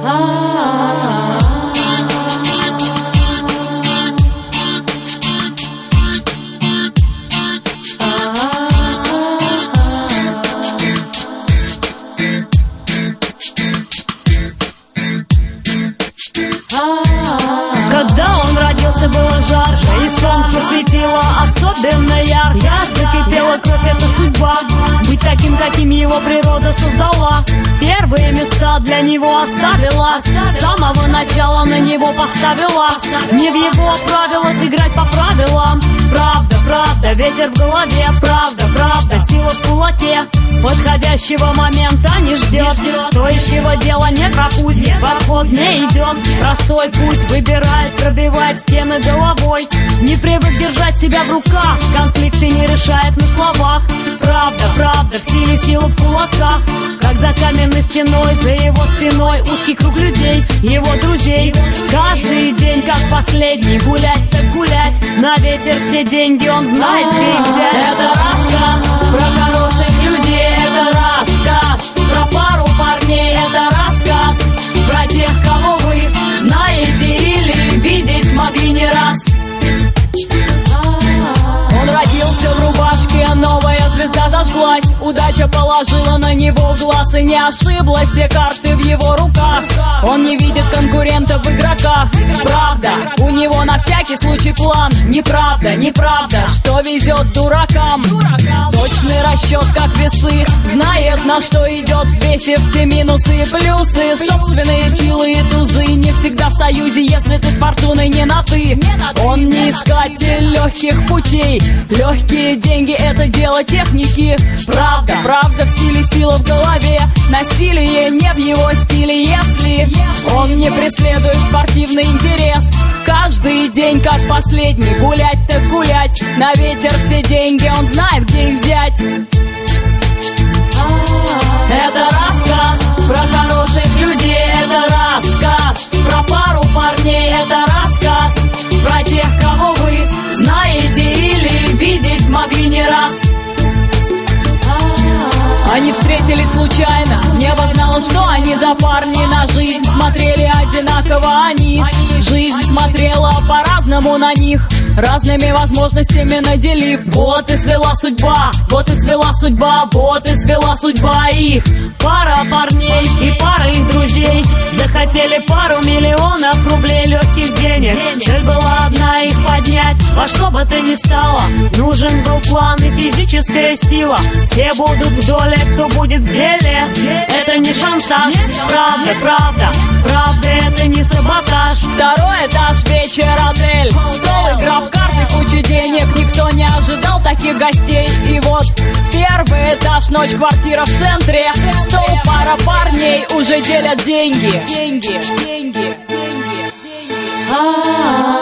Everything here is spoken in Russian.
Когда он родился, было жарко, и солнце светило особенно ярко. Закипела кровь, это судьба, быть таким, каким его природа создала. Первые места для него оставила, с самого начала на него поставила. Не в его правилах играть по правилам. Правда, правда, ветер в голове. Правда, правда, сила в кулаке. Подходящего момента не ждет, стоящего дела не пропустит, в обход не идет. Простой путь выбирает, пробивает стены головой. Не привык держать себя в руках, конфликты не решает на словах. Правда, правда, в силе сила в кулаках. Как за каменной стеной, за его спиной узкий круг людей, его друзей. Каждый день как последний, гулять так гулять. На ветер все деньги он знает, где их взять. Это рассказ про хороших людей, это рассказ про пару парней, это рассказ про тех, кого вы знаете или видеть могли не раз. Он родился в рубашке, новая звезда зажглась. Удача положила на него глаз и не ошиблась, все карты в его руках. Он не видит конкурентов в игроках. Правда, у него на всякий случай план. Неправда, неправда, что везет дуракам. Точный расчет, как весы, знает, на что идет, взвесив все минусы и плюсы. Собственные силы и тузы не всегда в союзе, если ты с фортуной не на ты. Он не искатель легких путей. Легкие деньги — это дело техники. Правда, правда, в силе сила в голове. Насилие не в его стиле, если он не преследует спортивный интерес. Каждый день как последний, гулять так гулять. На ветер все деньги, он знает, где их взять. Это рассказ про хороших людей, это рассказ про пару парней, это рассказ про тех, кого вы знаете или видеть могли не раз. Они встретились случайно, небо знало, что они за парни. На жизнь смотрели одинаково они. Жизнь смотрела по-разному на них, разными возможностями наделив. Вот и свела судьба, вот и свела судьба, вот и свела судьба их. Пара парней и пара их друзей захотели пару миллионов рублей легких денег. Цель была одна — их поднять во что бы то ни стало. Нужен был план и физическая сила. Все будут в доле, кто будет в деле. Это не шантаж, правда, правда, правда, это не саботаж. Второй этаж, вечер, отель, стол, игра в карты, куча денег. Никто не ожидал таких гостей. И вот первый этаж, ночь, квартира в центре. Стол, пара парней уже делят деньги. Деньги, деньги, деньги, деньги.